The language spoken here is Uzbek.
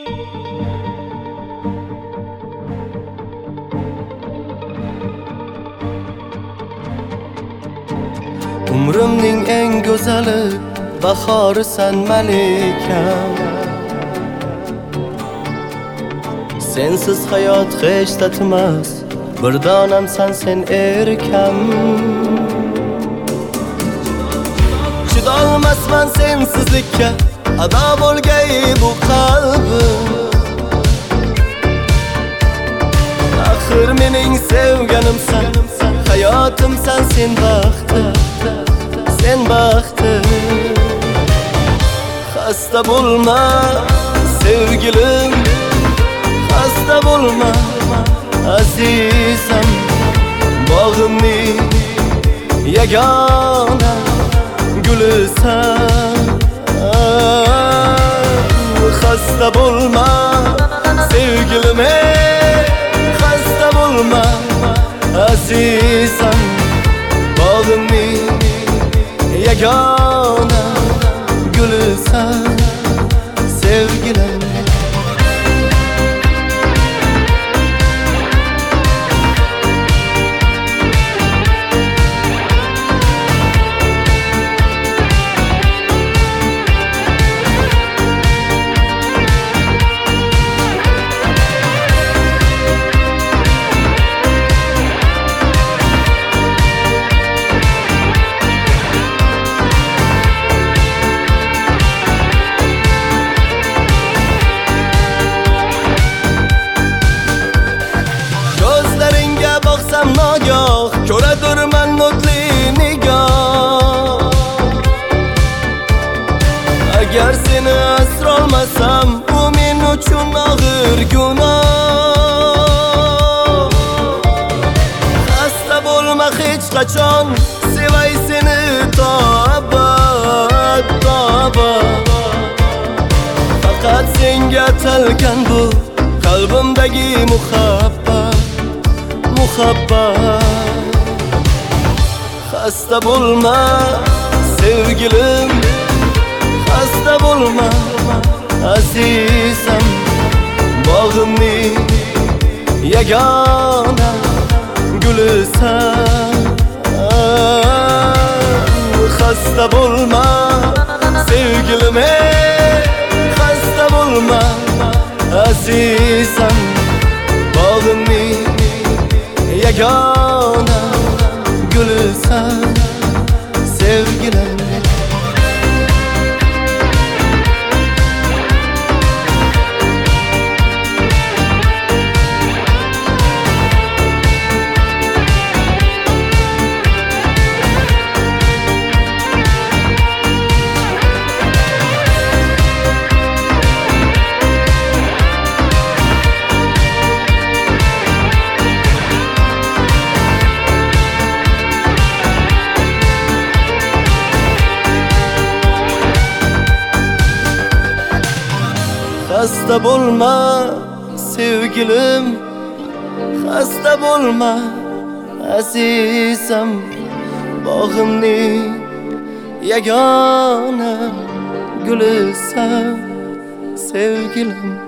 Umrimning eng go'zali bahorisan malikam. Sensiz hayot hech tatimas, bir donamsan sen erkam. Chidolmasman sensizlikka, ado bo'lgay bu qalbim. Axir mening sevganimsan, hayotimsan sen baxtim. Sen baxtim. Xasta bo'lma sevgilim, xasta bo'lma azizam. Bog'imning yagona gulisan. Xasta bo'lma sevgilim, xasta bo'lma azizam. Bog'imning yagona gulisan sevgilim. Nogoh ko'radirman o'tli nigoh. Agar seni asrolmasam, bu men uchun og'ir gunoh. Xasta bo'lma hech qachon, sevay seni to abad, to abad. Faqat senga atalgan bu qalbimdagi muhabbat. Xasta bo'lma sevgilim, xasta bo'lma azizam. Bog'imning yagona gulisan. Xasta bo'lma sevgilim, xasta bo'lma azizam. Bog'imning yagona gulisan sevgilim. Xasta bo'lma sevgilim, xasta bo'lma azizam. Bog'imning yagona gulisan sevgilim.